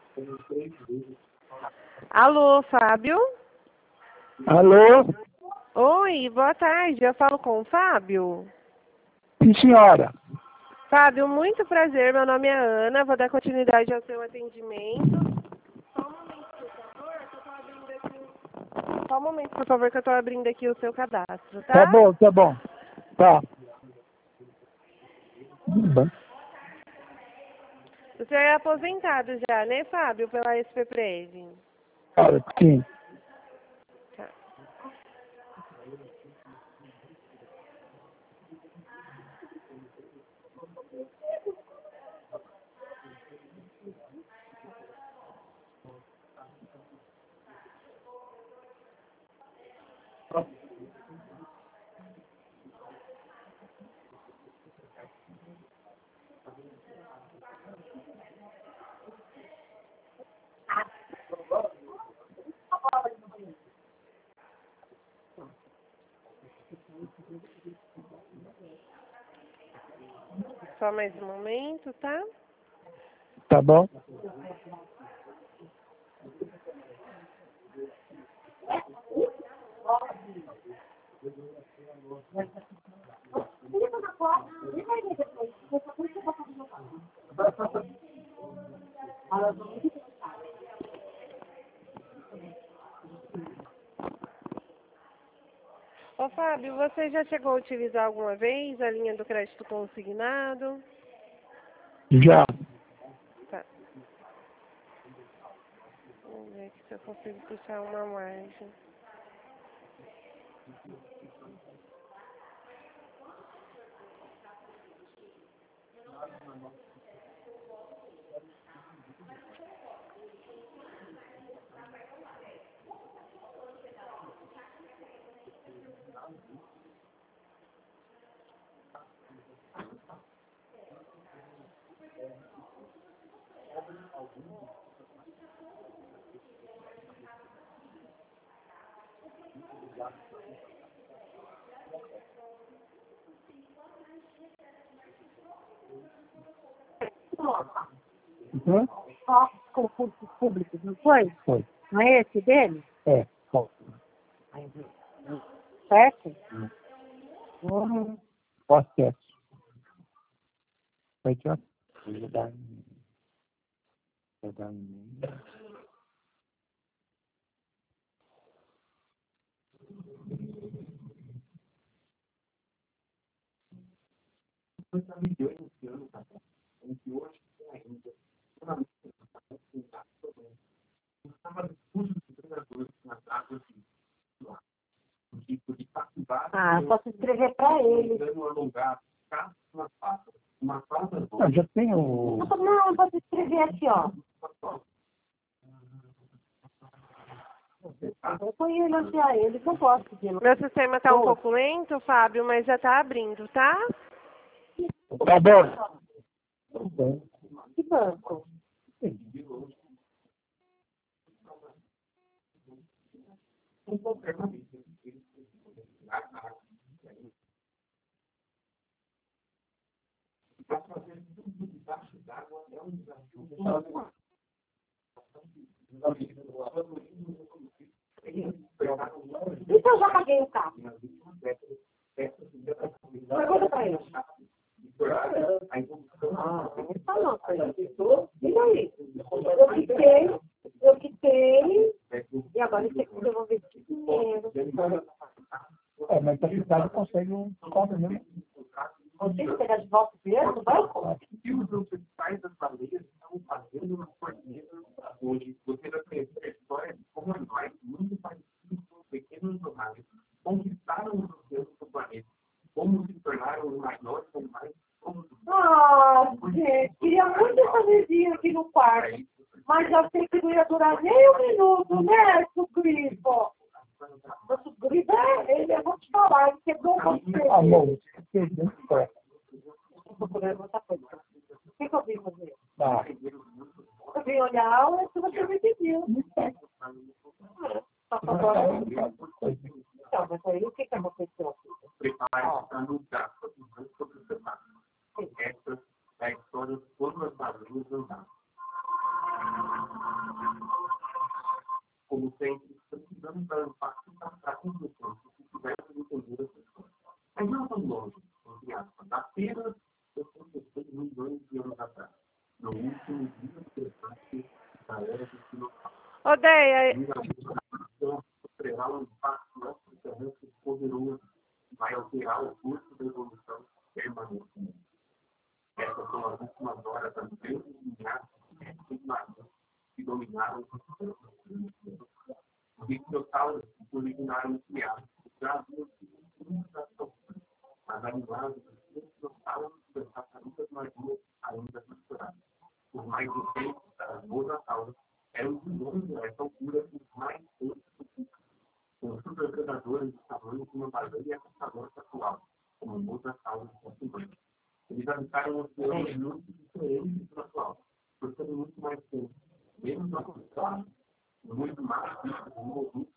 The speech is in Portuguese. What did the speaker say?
Alô, Fábio? Alô? Oi, boa tarde. Eu falo com o Fábio? Sim, senhora. Fábio, muito prazer. Meu nome é Ana. Vou dar continuidade ao seu atendimento. Só um momento, por favor, que eu tô abrindo aqui. Só um momento, por favor, que eu tô abrindo aqui o seu cadastro, tá? Tá bom, tá bom. Tá. Bom. O senhor é aposentado já, né, Fábio, pela SPPrev? Cara, sim. Tá. Só mais um momento, tá? Tá bom? Ô, Fábio, você já chegou a utilizar alguma vez a linha do crédito consignado? Já. Tá. Vamos ver aqui se eu consigo puxar uma margem. Uhum. Concursos públicos, não foi? Foi. Não é esse dele? É. Bom. Certo? Acesso. Vai te Vou dar Ah, eu posso escrever para ele. Não, já tenho. Não, eu posso escrever aqui, ó. Eu vou elogiar ele, que eu gosto de Meu sistema tá um pouco lento, Fábio, mas já tá abrindo, tá? Tá bom. Tá bom. Que banco? Então eu já paguei o carro. Pergunta para ele. Ah, ele falou para ele. E daí? Eu quitei, e agora ele tem que devolver esse dinheiro. É, mas a cidade consegue um conta mesmo. Você tem que pegar de volta o dinheiro do banco? Ah, gente, queria muito essa vizinha aqui no quarto. Mas eu sei que não ia durar nem um minuto, né, Sucripo? O Sucripo, ele, eu vou te falar, ele quebrou você. Amor, perdeu certo. O que eu vim fazer? Tá. Eu vim olhar a aula que você me pediu. Só que agora... Então, mas aí o que aconteceu? milhões de anos atrás, no último dia interessante da era do dinossauro. Odeia. Sofrerá um impacto absolutamente poderoso, vai alterar o curso da evolução permanentemente. Essas são as últimas horas das grandes linhagens que dominaram os dinossauros que originaram os criados. Já havia civilização, mas animais dos dinossauros e das tartarugas marinhas ainda misturadas. Os mais recentes das mosassauros eram de longe a essa altura os mais fortes do mundo, com superpredadores de tamanho de uma baleia caçadora atual, como mosassauros fascinantes. Eles habitaram oceanos muito diferentes do atual, portanto muito mais tempo, menos avançados, muito mais ricos em movimentos